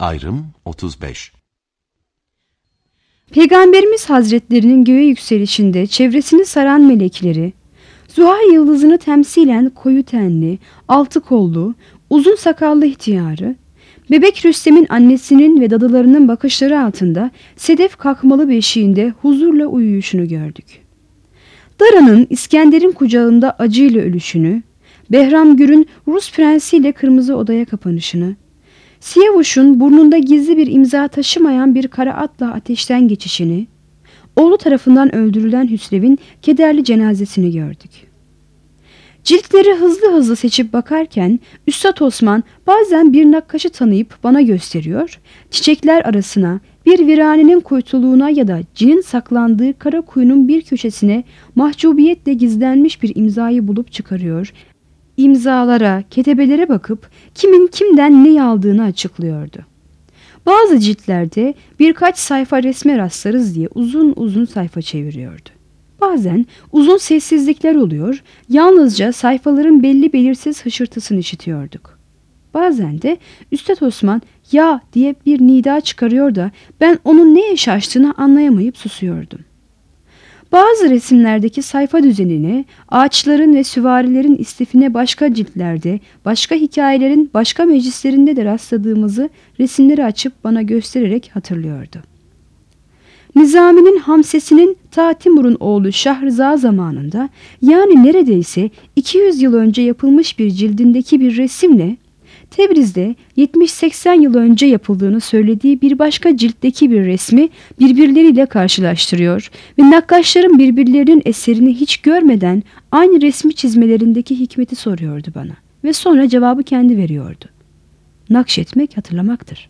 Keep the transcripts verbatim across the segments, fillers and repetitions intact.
Ayrım otuz beş. Peygamberimiz Hazretlerinin göğe yükselişinde çevresini saran melekleri, Zuhal yıldızını temsilen koyu tenli, altı kollu, uzun sakallı ihtiyarı, bebek Rüstem'in annesinin ve dadılarının bakışları altında sedef kalkmalı beşiğinde huzurla uyuyuşunu gördük. Dara'nın İskender'in kucağında acıyla ölüşünü, Behram Gür'ün Rus prensiyle kırmızı odaya kapanışını, Siyavuş'un burnunda gizli bir imza taşımayan bir kara atla ateşten geçişini, oğlu tarafından öldürülen Hüsrev'in kederli cenazesini gördük. Ciltleri hızlı hızlı seçip bakarken Üstad Osman bazen bir nakkaşı tanıyıp bana gösteriyor, çiçekler arasına, bir viranenin kuytuluğuna ya da cinin saklandığı kara kuyunun bir köşesine mahcubiyetle gizlenmiş bir imzayı bulup çıkarıyor, İmzalara, ketebelere bakıp kimin kimden ne aldığını açıklıyordu. Bazı ciltlerde birkaç sayfa resme rastlarız diye uzun uzun sayfa çeviriyordu. Bazen uzun sessizlikler oluyor, yalnızca sayfaların belli belirsiz hışırtısını işitiyorduk. Bazen de Üstad Osman ya diye bir nida çıkarıyor da ben onun neye şaştığını anlayamayıp susuyordum. Bazı resimlerdeki sayfa düzenine, ağaçların ve süvarilerin istifine başka ciltlerde, başka hikayelerin başka meclislerinde de rastladığımızı resimleri açıp bana göstererek hatırlıyordu. Nizami'nin Hamsesi'nin ta Timur'un oğlu Şahrıza zamanında, yani neredeyse iki yüz yıl önce yapılmış bir cildindeki bir resimle, Tebriz'de yetmiş seksen yıl önce yapıldığını söylediği bir başka ciltteki bir resmi birbirleriyle karşılaştırıyor ve nakkaşların birbirlerinin eserini hiç görmeden aynı resmi çizmelerindeki hikmeti soruyordu bana ve sonra cevabı kendi veriyordu. Nakşetmek hatırlamaktır.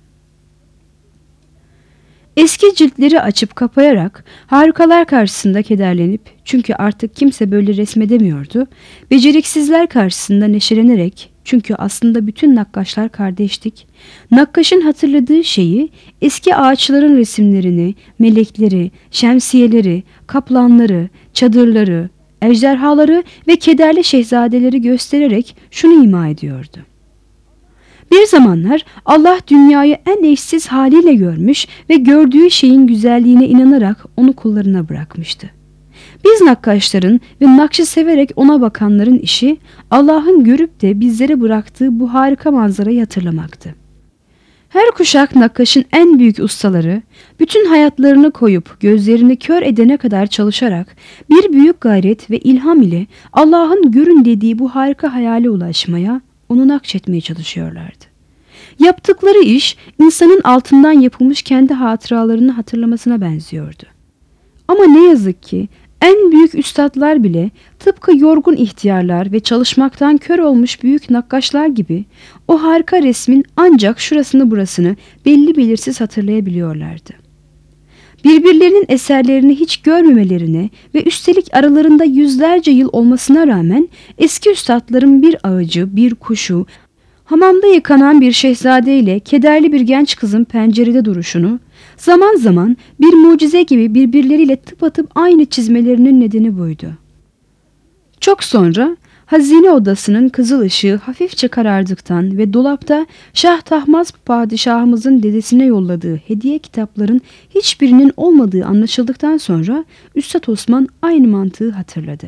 Eski ciltleri açıp kapayarak harikalar karşısında kederlenip, çünkü artık kimse böyle resmedemiyordu, beceriksizler karşısında neşelenerek, çünkü aslında bütün nakkaşlar kardeştik, nakkaşın hatırladığı şeyi, eski ağaçların resimlerini, melekleri, şemsiyeleri, kaplanları, çadırları, ejderhaları ve kederli şehzadeleri göstererek şunu ima ediyordu. Bir zamanlar Allah dünyayı en eşsiz haliyle görmüş ve gördüğü şeyin güzelliğine inanarak onu kullarına bırakmıştı. Biz nakkaşların ve nakşı severek ona bakanların işi Allah'ın görüp de bizlere bıraktığı bu harika manzarayı hatırlamaktı. Her kuşak nakkaşın en büyük ustaları, bütün hayatlarını koyup gözlerini kör edene kadar çalışarak bir büyük gayret ve ilham ile Allah'ın görün dediği bu harika hayale ulaşmaya, onu nakşetmeye çalışıyorlardı. Yaptıkları iş insanın altından yapılmış kendi hatıralarını hatırlamasına benziyordu. Ama ne yazık ki en büyük üstadlar bile tıpkı yorgun ihtiyarlar ve çalışmaktan kör olmuş büyük nakkaşlar gibi o harika resmin ancak şurasını burasını belli belirsiz hatırlayabiliyorlardı. Birbirlerinin eserlerini hiç görmemelerine ve üstelik aralarında yüzlerce yıl olmasına rağmen eski üstadların bir ağacı, bir kuşu, hamamda yıkanan bir şehzade ile kederli bir genç kızın pencerede duruşunu, zaman zaman bir mucize gibi birbirleriyle tıpatıp aynı çizmelerinin nedeni buydu. Çok sonra hazine odasının kızıl ışığı hafifçe karardıktan ve dolapta Şah Tahmaz padişahımızın dedesine yolladığı hediye kitapların hiçbirinin olmadığı anlaşıldıktan sonra Üstad Osman aynı mantığı hatırladı.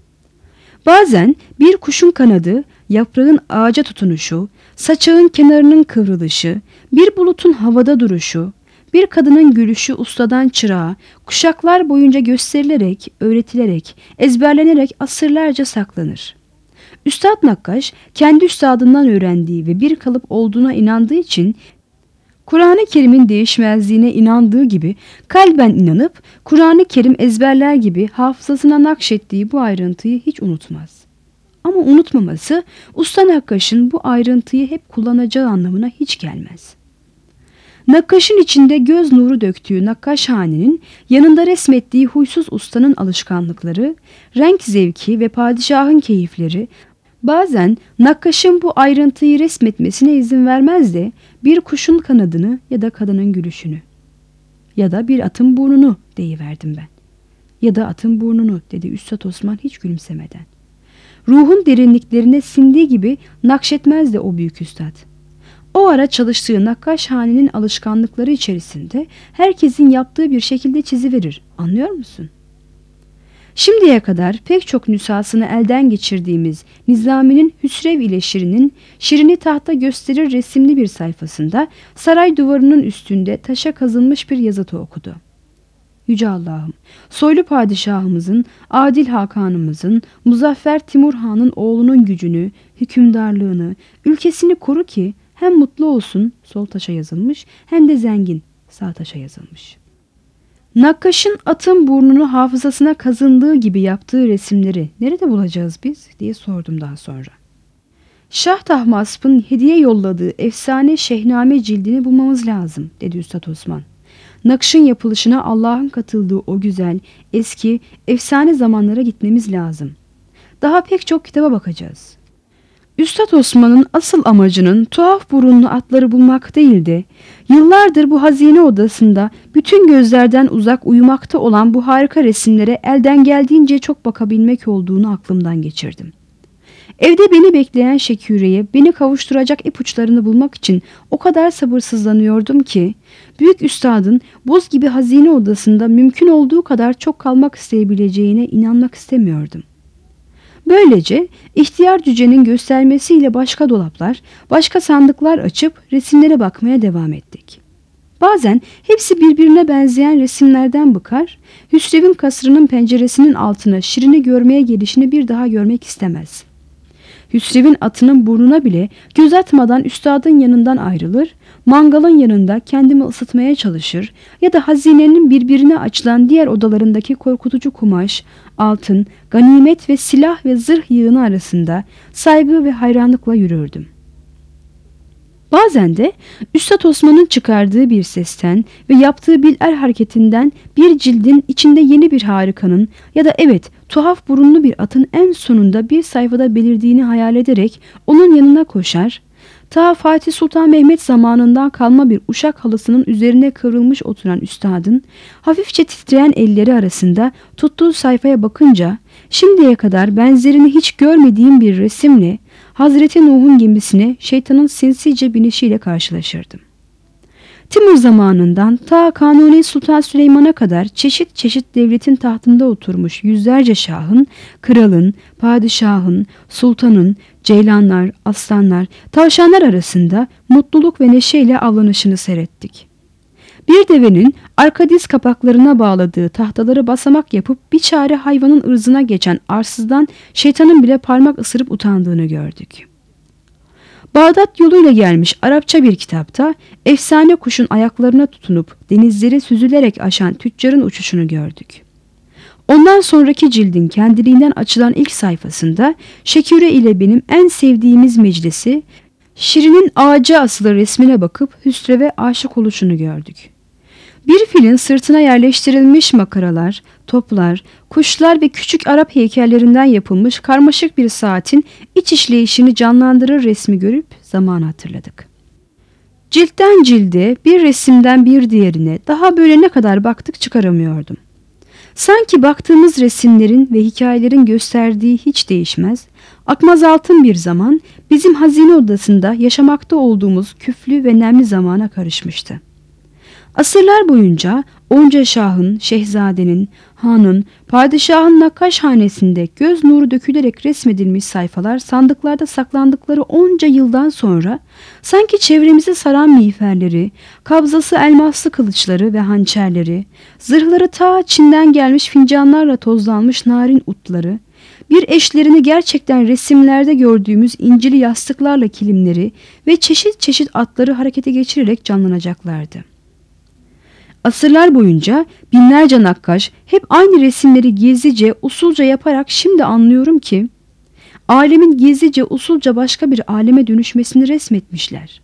Bazen bir kuşun kanadı, yaprağın ağaca tutunuşu, saçağın kenarının kıvrılışı, bir bulutun havada duruşu, bir kadının gülüşü ustadan çırağa, kuşaklar boyunca gösterilerek, öğretilerek, ezberlenerek asırlarca saklanır. Üstad Nakkaş, kendi üstadından öğrendiği ve bir kalıp olduğuna inandığı için, Kur'an-ı Kerim'in değişmezliğine inandığı gibi kalben inanıp, Kur'an-ı Kerim ezberler gibi hafızasına nakşettiği bu ayrıntıyı hiç unutmaz. Ama unutmaması, Usta Nakkaş'ın bu ayrıntıyı hep kullanacağı anlamına hiç gelmez. Nakkaşın içinde göz nuru döktüğü nakkaşhanenin yanında resmettiği huysuz ustanın alışkanlıkları, renk zevki ve padişahın keyifleri bazen nakkaşın bu ayrıntıyı resmetmesine izin vermez de bir kuşun kanadını ya da kadının gülüşünü ya da bir atın burnunu deyiverdim ben. Ya da atın burnunu dedi Üstad Osman hiç gülümsemeden. Ruhun derinliklerine sindiği gibi nakşetmez de o büyük üstad. O ara çalıştığı nakkaşhanenin alışkanlıkları içerisinde herkesin yaptığı bir şekilde çiziverir. Anlıyor musun? Şimdiye kadar pek çok nüshasını elden geçirdiğimiz Nizami'nin Hüsrev ile Şirin'in Şirin'i tahta gösterir resimli bir sayfasında saray duvarının üstünde taşa kazınmış bir yazıtı okudu. Yüce Allah'ım, soylu padişahımızın, adil Hakan'ımızın, Muzaffer Timur Han'ın oğlunun gücünü, hükümdarlığını, ülkesini koru ki hem mutlu olsun, sol taşa yazılmış, hem de zengin, sağ taşa yazılmış. Nakkaşın atın burnunu hafızasına kazındığı gibi yaptığı resimleri nerede bulacağız biz diye sordum daha sonra. Şah Tahmasp'ın hediye yolladığı efsane Şehname cildini bulmamız lazım dedi Üstad Osman. Nakşın yapılışına Allah'ın katıldığı o güzel, eski, efsane zamanlara gitmemiz lazım. Daha pek çok kitaba bakacağız. Üstad Osman'ın asıl amacının tuhaf burunlu atları bulmak değildi. Yıllardır bu hazine odasında bütün gözlerden uzak uyumakta olan bu harika resimlere elden geldiğince çok bakabilmek olduğunu aklımdan geçirdim. Evde beni bekleyen Şeküre'ye beni kavuşturacak ipuçlarını bulmak için o kadar sabırsızlanıyordum ki, büyük üstadın buz gibi hazine odasında mümkün olduğu kadar çok kalmak isteyebileceğine inanmak istemiyordum. Böylece ihtiyar cücenin göstermesiyle başka dolaplar, başka sandıklar açıp resimlere bakmaya devam ettik. Bazen hepsi birbirine benzeyen resimlerden bıkar, Hüsrev'in kasrının penceresinin altına Şirin'i görmeye gelişini bir daha görmek istemez. Hüsrev'in atının burnuna bile göz atmadan üstadın yanından ayrılır, mangalın yanında kendimi ısıtmaya çalışır ya da hazinenin birbirine açılan diğer odalarındaki korkutucu kumaş, altın, ganimet ve silah ve zırh yığını arasında saygı ve hayranlıkla yürürdüm. Bazen de Üstad Osman'ın çıkardığı bir sesten ve yaptığı bir el hareketinden bir cildin içinde yeni bir harikanın ya da evet tuhaf burunlu bir atın en sonunda bir sayfada belirdiğini hayal ederek onun yanına koşar, ta Fatih Sultan Mehmet zamanından kalma bir uşak halısının üzerine kıvrılmış oturan üstadın hafifçe titreyen elleri arasında tuttuğu sayfaya bakınca şimdiye kadar benzerini hiç görmediğim bir resimle Hazreti Nuh'un gemisine şeytanın sinsice binişiyle karşılaşırdım. Timur zamanından ta Kanuni Sultan Süleyman'a kadar çeşit çeşit devletin tahtında oturmuş yüzlerce şahın, kralın, padişahın, sultanın, ceylanlar, aslanlar, tavşanlar arasında mutluluk ve neşeyle avlanışını seyrettik. Bir devenin arka diz kapaklarına bağladığı tahtaları basamak yapıp bir çare hayvanın ırzına geçen arsızdan şeytanın bile parmak ısırıp utandığını gördük. Bağdat yoluyla gelmiş Arapça bir kitapta efsane kuşun ayaklarına tutunup denizleri süzülerek aşan tüccarın uçuşunu gördük. Ondan sonraki cildin kendiliğinden açılan ilk sayfasında Şeküre ile benim en sevdiğimiz meclisi, Şirin'in ağaca asılı resmine bakıp Hüsrev'e aşık oluşunu gördük. Bir filin sırtına yerleştirilmiş makaralar, toplar, kuşlar ve küçük Arap heykellerinden yapılmış karmaşık bir saatin iç işleyişini canlandırır resmi görüp zamanı hatırladık. Ciltten cilde, bir resimden bir diğerine daha böyle ne kadar baktık çıkaramıyordum. Sanki baktığımız resimlerin ve hikayelerin gösterdiği hiç değişmez, akmaz altın bir zaman bizim hazine odasında yaşamakta olduğumuz küflü ve nemli zamana karışmıştı. Asırlar boyunca onca şahın, şehzadenin, hanın, padişahın nakkaşhanesinde göz nuru dökülerek resmedilmiş sayfalar sandıklarda saklandıkları onca yıldan sonra sanki çevremizi saran miğferleri, kabzası elmaslı kılıçları ve hançerleri, zırhları ta Çin'den gelmiş fincanlarla tozlanmış narin utları, bir eşlerini gerçekten resimlerde gördüğümüz incili yastıklarla kilimleri ve çeşit çeşit atları harekete geçirerek canlanacaklardı. Asırlar boyunca binlerce nakkaş hep aynı resimleri gizlice, usulca yaparak şimdi anlıyorum ki alemin gizlice, usulca başka bir aleme dönüşmesini resmetmişler.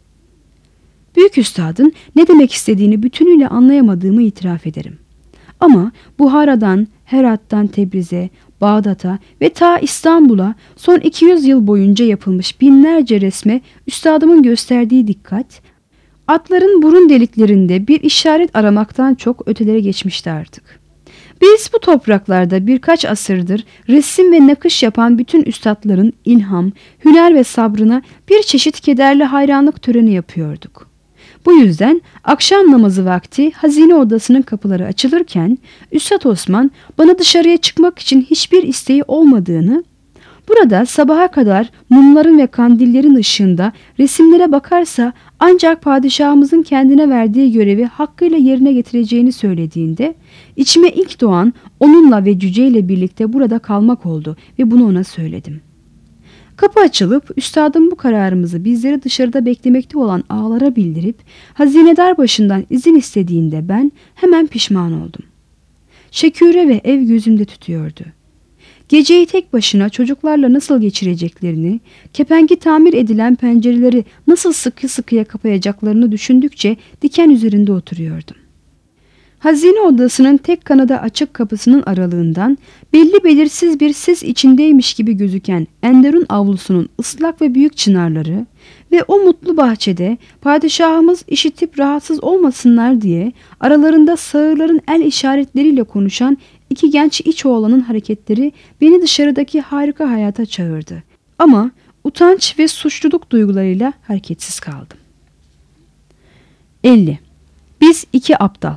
Büyük üstadın ne demek istediğini bütünüyle anlayamadığımı itiraf ederim. Ama Buhara'dan, Herat'tan Tebriz'e, Bağdat'a ve ta İstanbul'a son iki yüz yıl boyunca yapılmış binlerce resme üstadımın gösterdiği dikkat, atların burun deliklerinde bir işaret aramaktan çok ötelere geçmişti artık. Biz bu topraklarda birkaç asırdır resim ve nakış yapan bütün üstadların ilham, hüner ve sabrına bir çeşit kederli hayranlık töreni yapıyorduk. Bu yüzden akşam namazı vakti hazine odasının kapıları açılırken Üstad Osman bana dışarıya çıkmak için hiçbir isteği olmadığını, burada sabaha kadar mumların ve kandillerin ışığında resimlere bakarsa ancak padişahımızın kendine verdiği görevi hakkıyla yerine getireceğini söylediğinde içime ilk doğan onunla ve cüceyle birlikte burada kalmak oldu ve bunu ona söyledim. Kapı açılıp üstadım bu kararımızı bizleri dışarıda beklemekte olan ağalara bildirip hazinedar başından izin istediğinde ben hemen pişman oldum. Şekure ve ev gözümde tutuyordu. Geceyi tek başına çocuklarla nasıl geçireceklerini, kepengi tamir edilen pencereleri nasıl sıkı sıkıya kapayacaklarını düşündükçe diken üzerinde oturuyordum. Hazine odasının tek kanada açık kapısının aralığından belli belirsiz bir sis içindeymiş gibi gözüken Enderun avlusunun ıslak ve büyük çınarları ve o mutlu bahçede padişahımız işitip rahatsız olmasınlar diye aralarında sağırların el işaretleriyle konuşan iki genç iç oğlanın hareketleri beni dışarıdaki harika hayata çağırdı. Ama utanç ve suçluluk duygularıyla hareketsiz kaldım. elli. Biz iki aptal.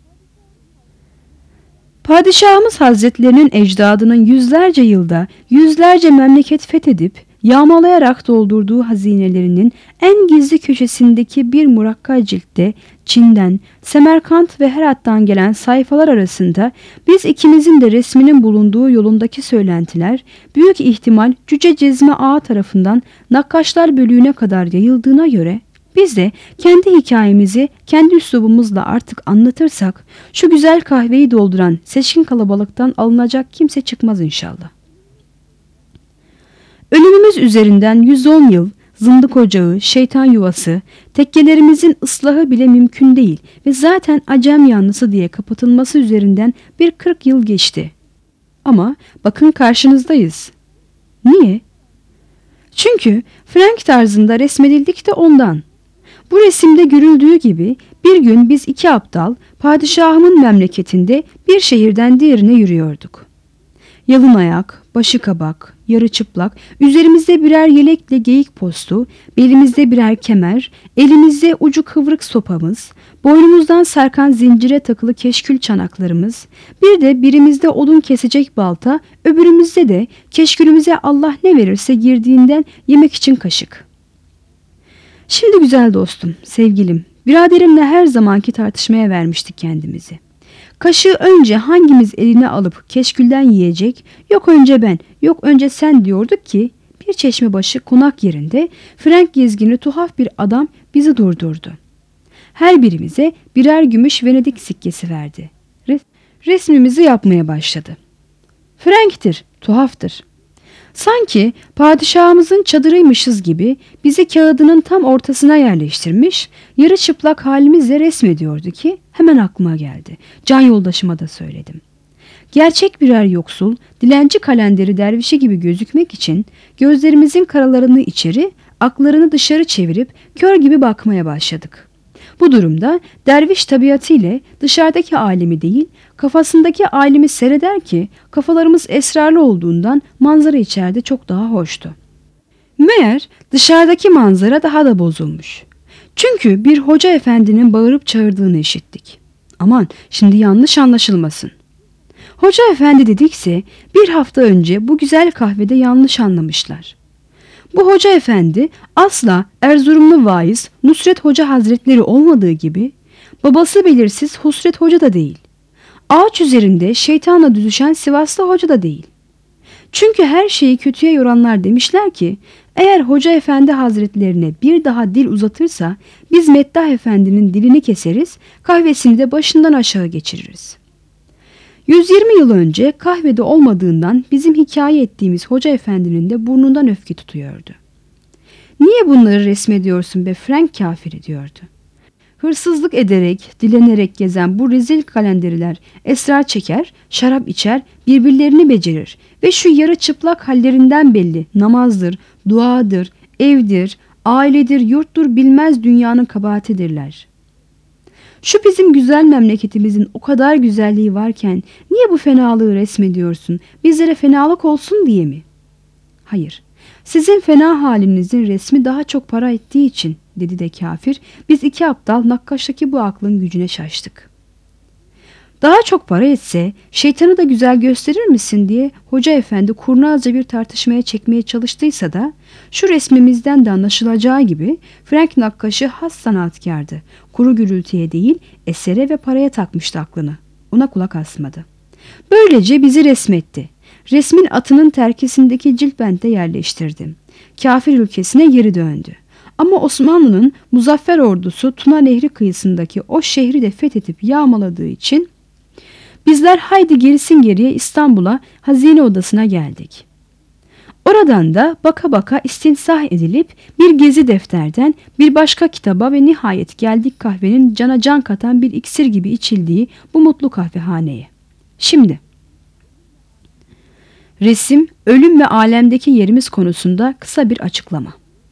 Padişahımız Hazretlerinin ecdadının yüzlerce yılda yüzlerce memleket fethedip yağmalayarak doldurduğu hazinelerinin en gizli köşesindeki bir murakka ciltte Çin'den, Semerkant ve Herat'tan gelen sayfalar arasında biz ikimizin de resminin bulunduğu yolundaki söylentiler büyük ihtimal Cüce Cezmi Ağa tarafından nakkaşlar bölüğüne kadar yayıldığına göre biz de kendi hikayemizi kendi üslubumuzla artık anlatırsak şu güzel kahveyi dolduran seçkin kalabalıktan alınacak kimse çıkmaz inşallah. Ölümümüz üzerinden yüz on yıl zındık ocağı, şeytan yuvası, tekkelerimizin ıslahı bile mümkün değil ve zaten acem yanlısı diye kapatılması üzerinden bir kırk yıl geçti. Ama bakın karşınızdayız. Niye? Çünkü Frank tarzında resmedildik de ondan. Bu resimde görüldüğü gibi bir gün biz iki aptal padişahımın memleketinde bir şehirden diğerine yürüyorduk. Yalın ayak, başı kabak, yarı çıplak, üzerimizde birer yelekle geyik postu, belimizde birer kemer, elimizde ucu kıvrık sopamız, boynumuzdan sarkan zincire takılı keşkül çanaklarımız, bir de birimizde odun kesecek balta, öbürümüzde de keşkülümüze Allah ne verirse girdiğinden yemek için kaşık. Şimdi güzel dostum, sevgilim, biraderimle her zamanki tartışmaya vermiştik kendimizi. Kaşığı önce hangimiz eline alıp keşkülden yiyecek, yok önce ben, yok önce sen diyorduk ki bir çeşme başı konak yerinde Frank gezgini tuhaf bir adam bizi durdurdu. Her birimize birer gümüş Venedik sikkesi verdi. Res resmimizi yapmaya başladı. Frank'tir, tuhaftır. Sanki padişahımızın çadırıymışız gibi bizi kağıdının tam ortasına yerleştirmiş, yarı çıplak halimizle resmediyordu ki hemen aklıma geldi. Can yoldaşıma da söyledim. Gerçek birer yoksul, dilenci kalenderi dervişi gibi gözükmek için gözlerimizin karalarını içeri, aklarını dışarı çevirip kör gibi bakmaya başladık. Bu durumda derviş tabiatıyla dışarıdaki alemi değil, kafasındaki alemi seyreder ki kafalarımız esrarlı olduğundan manzara içeride çok daha hoştu. Meğer dışarıdaki manzara daha da bozulmuş. Çünkü bir hoca efendinin bağırıp çağırdığını işittik. Aman şimdi yanlış anlaşılmasın. Hoca efendi dedikse bir hafta önce bu güzel kahvede yanlış anlamışlar. Bu hoca efendi asla Erzurumlu vaiz Nusret Hoca Hazretleri olmadığı gibi babası belirsiz Husret Hoca da değil. Ağaç üzerinde şeytanla düzüşen Sivaslı Hoca da değil. Çünkü her şeyi kötüye yoranlar demişler ki eğer Hoca Efendi Hazretlerine bir daha dil uzatırsa biz Meddah Efendi'nin dilini keseriz, kahvesini de başından aşağı geçiririz. yüz yirmi yıl önce kahvede olmadığından bizim hikaye ettiğimiz Hoca Efendi'nin de burnundan öfke tutuyordu. Niye bunları resmediyorsun be Frank kafiri diyordu. Hırsızlık ederek, dilenerek gezen bu rezil kalenderiler esrar çeker, şarap içer, birbirlerini becerir ve şu yarı çıplak hallerinden belli namazdır, duadır, evdir, ailedir, yurttur bilmez dünyanın kabahatidirler. Şu bizim güzel memleketimizin o kadar güzelliği varken niye bu fenalığı resmediyorsun? Bizlere fenalık olsun diye mi? Hayır, sizin fena halinizin resmi daha çok para ettiği için, dedi de kafir. Biz iki aptal nakkaştaki bu aklın gücüne şaştık. Daha çok para etse şeytanı da güzel gösterir misin diye hoca efendi kurnazca bir tartışmaya çekmeye çalıştıysa da şu resmimizden de anlaşılacağı gibi Frank nakkaşı has sanatkardı. Kuru gürültüye değil esere ve paraya takmıştı aklını. Ona kulak asmadı. Böylece bizi resmetti. Resmin atının terkisindeki ciltbente yerleştirdi. Kafir ülkesine geri döndü. Ama Osmanlı'nın muzaffer ordusu Tuna Nehri kıyısındaki o şehri de fethedip yağmaladığı için bizler haydi gerisin geriye İstanbul'a hazine odasına geldik. Oradan da baka baka istinsah edilip bir gezi defterden bir başka kitaba ve nihayet geldik kahvenin cana can katan bir iksir gibi içildiği bu mutlu kahvehaneye. Şimdi resim, ölüm ve alemdeki yerimiz konusunda kısa bir açıklama.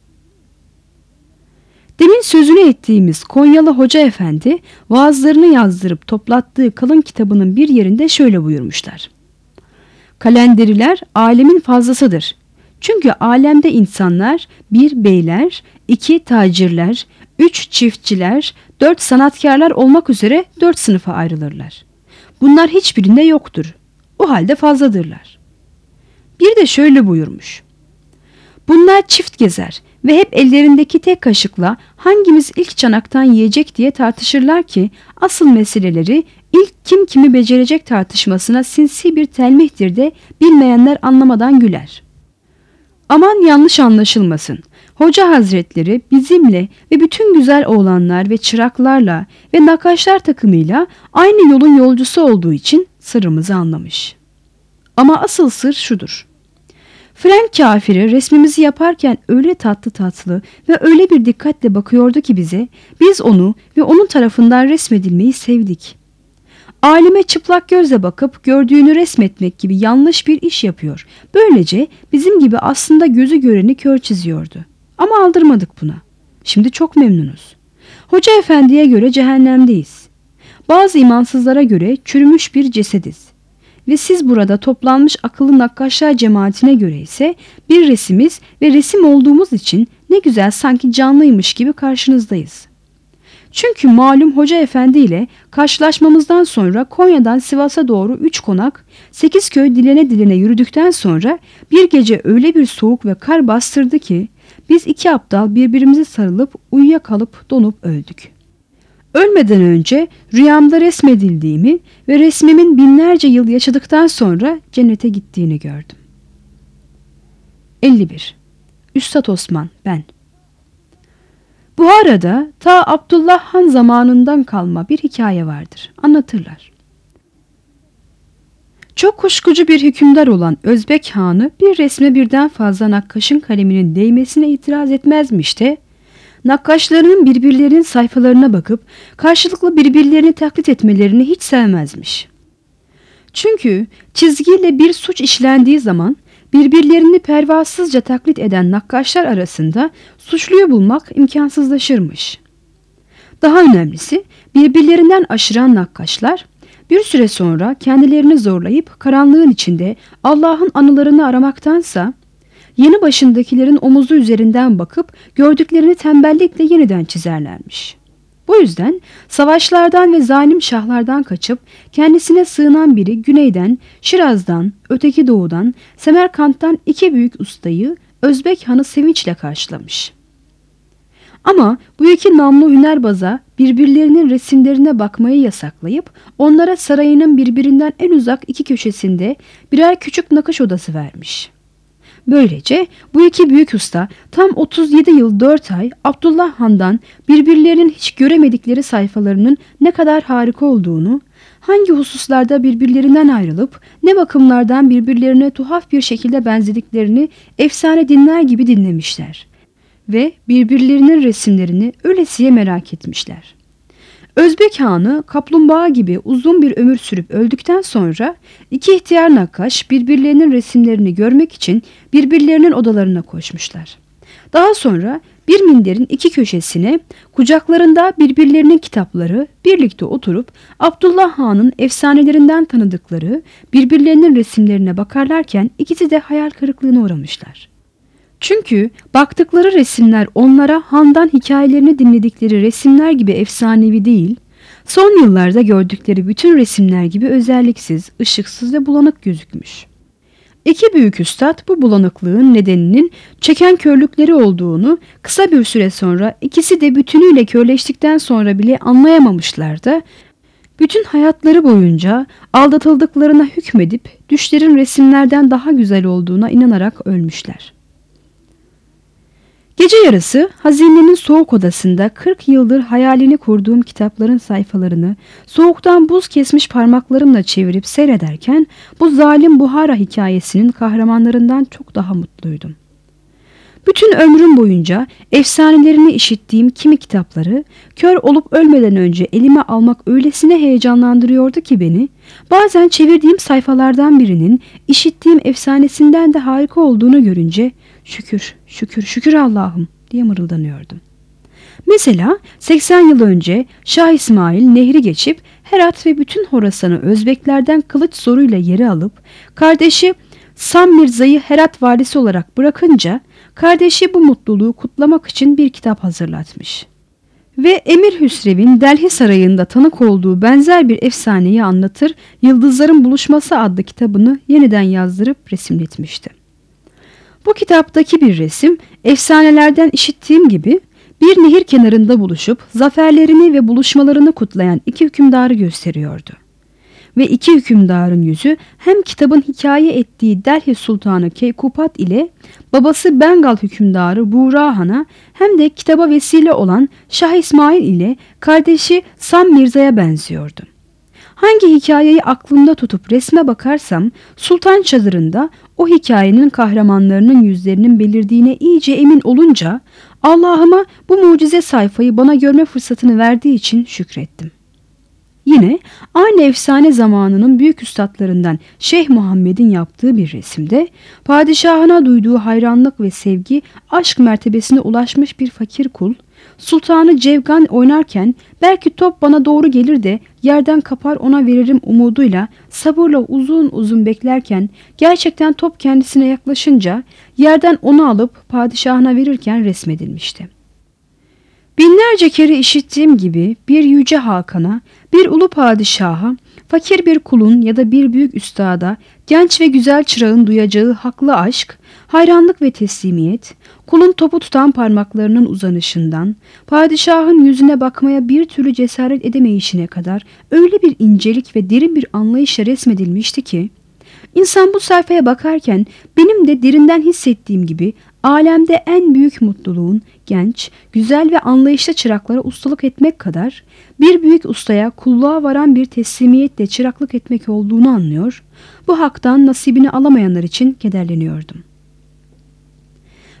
Demin sözünü ettiğimiz Konyalı Hoca Efendi vaazlarını yazdırıp toplattığı kalın kitabının bir yerinde şöyle buyurmuşlar. Kalenderiler alemin fazlasıdır. Çünkü alemde insanlar bir beyler, iki tacirler, üç çiftçiler, dört sanatkarlar olmak üzere dört sınıfa ayrılırlar. Bunlar hiçbirinde yoktur. O halde fazladırlar. Bir de şöyle buyurmuş. Bunlar çift gezer ve hep ellerindeki tek kaşıkla hangimiz ilk çanaktan yiyecek diye tartışırlar ki asıl meseleleri ilk kim kimi becerecek tartışmasına sinsi bir telmihtir de bilmeyenler anlamadan güler. Aman yanlış anlaşılmasın. Hoca Hazretleri bizimle ve bütün güzel oğlanlar ve çıraklarla ve nakkaşlar takımıyla aynı yolun yolcusu olduğu için sırrımızı anlamış. Ama asıl sır şudur. Frank kafiri resmimizi yaparken öyle tatlı tatlı ve öyle bir dikkatle bakıyordu ki bize, biz onu ve onun tarafından resmedilmeyi sevdik. Alime çıplak gözle bakıp gördüğünü resmetmek gibi yanlış bir iş yapıyor. Böylece bizim gibi aslında gözü göreni kör çiziyordu. Ama aldırmadık buna. Şimdi çok memnunuz. Hoca efendiye göre cehennemdeyiz. Bazı imansızlara göre çürümüş bir cesediz. Ve siz burada toplanmış akıllı nakkaşlar cemaatine göre ise bir resimiz ve resim olduğumuz için ne güzel sanki canlıymış gibi karşınızdayız. Çünkü malum Hoca Efendi ile karşılaşmamızdan sonra Konya'dan Sivas'a doğru üç konak, sekiz köy dilene dilene yürüdükten sonra bir gece öyle bir soğuk ve kar bastırdı ki biz iki aptal birbirimize sarılıp uyuyakalıp donup öldük. Ölmeden önce rüyamda resmedildiğimi ve resmimin binlerce yıl yaşadıktan sonra cennete gittiğini gördüm. elli bir. Üstad Osman, ben. Buhara'da ta Abdullah Han zamanından kalma bir hikaye vardır. Anlatırlar. Çok kuşkucu bir hükümdar olan Özbek Hanı bir resme birden fazla nakkaşın kaleminin değmesine itiraz etmezmiş de nakkaşlarının birbirlerinin sayfalarına bakıp karşılıklı birbirlerini taklit etmelerini hiç sevmezmiş. Çünkü çizgiyle bir suç işlendiği zaman birbirlerini pervasızca taklit eden nakkaşlar arasında suçluyu bulmak imkansızlaşırmış. Daha önemlisi birbirlerinden aşıran nakkaşlar bir süre sonra kendilerini zorlayıp karanlığın içinde Allah'ın anılarını aramaktansa yeni başındakilerin omuzu üzerinden bakıp gördüklerini tembellikle yeniden çizerlermiş. Bu yüzden savaşlardan ve zalim şahlardan kaçıp kendisine sığınan biri güneyden, Şiraz'dan, öteki doğudan, Semerkant'tan iki büyük ustayı Özbek Han'ı sevinçle karşılamış. Ama bu iki namlu hünerbaza birbirlerinin resimlerine bakmayı yasaklayıp onlara sarayının birbirinden en uzak iki köşesinde birer küçük nakış odası vermiş. Böylece bu iki büyük usta tam otuz yedi yıl dört ay Abdullah Han'dan birbirlerinin hiç göremedikleri sayfalarının ne kadar harika olduğunu, hangi hususlarda birbirlerinden ayrılıp ne bakımlardan birbirlerine tuhaf bir şekilde benzediklerini efsane dinler gibi dinlemişler ve birbirlerinin resimlerini ölesiye merak etmişler. Özbek Hanı kaplumbağa gibi uzun bir ömür sürüp öldükten sonra iki ihtiyar nakkaş birbirlerinin resimlerini görmek için birbirlerinin odalarına koşmuşlar. Daha sonra bir minderin iki köşesine kucaklarında birbirlerinin kitapları birlikte oturup Abdullah Han'ın efsanelerinden tanıdıkları birbirlerinin resimlerine bakarlarken ikisi de hayal kırıklığına uğramışlar. Çünkü baktıkları resimler onlara Han'dan hikayelerini dinledikleri resimler gibi efsanevi değil, son yıllarda gördükleri bütün resimler gibi özelliksiz, ışıksız ve bulanık gözükmüş. İki büyük üstad bu bulanıklığın nedeninin çeken körlükleri olduğunu kısa bir süre sonra ikisi de bütünüyle körleştikten sonra bile anlayamamışlardı. Bütün hayatları boyunca aldatıldıklarına hükmedip düşlerin resimlerden daha güzel olduğuna inanarak ölmüşler. Gece yarısı hazinenin soğuk odasında kırk yıldır hayalini kurduğum kitapların sayfalarını soğuktan buz kesmiş parmaklarımla çevirip seyrederken bu zalim Buhara hikayesinin kahramanlarından çok daha mutluydum. Bütün ömrüm boyunca efsanelerini işittiğim kimi kitapları kör olup ölmeden önce elime almak öylesine heyecanlandırıyordu ki beni, bazen çevirdiğim sayfalardan birinin işittiğim efsanesinden de harika olduğunu görünce şükür, şükür, şükür Allah'ım diye mırıldanıyordum. Mesela seksen yıl önce Şah İsmail nehri geçip Herat ve bütün Horasan'ı Özbeklerden kılıç zoruyla yere alıp kardeşi Sam Mirza'yı Herat valisi olarak bırakınca kardeşi bu mutluluğu kutlamak için bir kitap hazırlatmış. Ve Emir Hüsrev'in Delhi Sarayı'nda tanık olduğu benzer bir efsaneyi anlatır, Yıldızların Buluşması adlı kitabını yeniden yazdırıp resimletmişti. Bu kitaptaki bir resim, efsanelerden işittiğim gibi bir nehir kenarında buluşup zaferlerini ve buluşmalarını kutlayan iki hükümdarı gösteriyordu. Ve iki hükümdarın yüzü hem kitabın hikaye ettiği Delhi Sultanı Keykubat ile babası Bengal hükümdarı Buğra Han'a hem de kitaba vesile olan Şah İsmail ile kardeşi Sam Mirza'ya benziyordu. Hangi hikayeyi aklımda tutup resme bakarsam sultan çadırında o hikayenin kahramanlarının yüzlerinin belirdiğine iyice emin olunca Allah'ıma bu mucize sayfayı bana görme fırsatını verdiği için şükrettim. Yine aynı efsane zamanının büyük üstadlarından Şeyh Muhammed'in yaptığı bir resimde padişahına duyduğu hayranlık ve sevgi aşk mertebesine ulaşmış bir fakir kul, Sultanı Cevgan oynarken belki top bana doğru gelir de yerden kapar ona veririm umuduyla sabırla uzun uzun beklerken gerçekten top kendisine yaklaşınca yerden onu alıp padişahına verirken resmedilmişti. Binlerce kere işittiğim gibi bir yüce Hakan'a, bir ulu padişaha, fakir bir kulun ya da bir büyük üstada, genç ve güzel çırağın duyacağı haklı aşk, hayranlık ve teslimiyet, kulun topu tutan parmaklarının uzanışından, padişahın yüzüne bakmaya bir türlü cesaret edemeyişine kadar öyle bir incelik ve derin bir anlayışla resmedilmişti ki, İnsan bu sayfaya bakarken benim de derinden hissettiğim gibi alemde en büyük mutluluğun genç, güzel ve anlayışlı çıraklara ustalık etmek kadar bir büyük ustaya kulluğa varan bir teslimiyetle çıraklık etmek olduğunu anlıyor, bu haktan nasibini alamayanlar için kederleniyordum.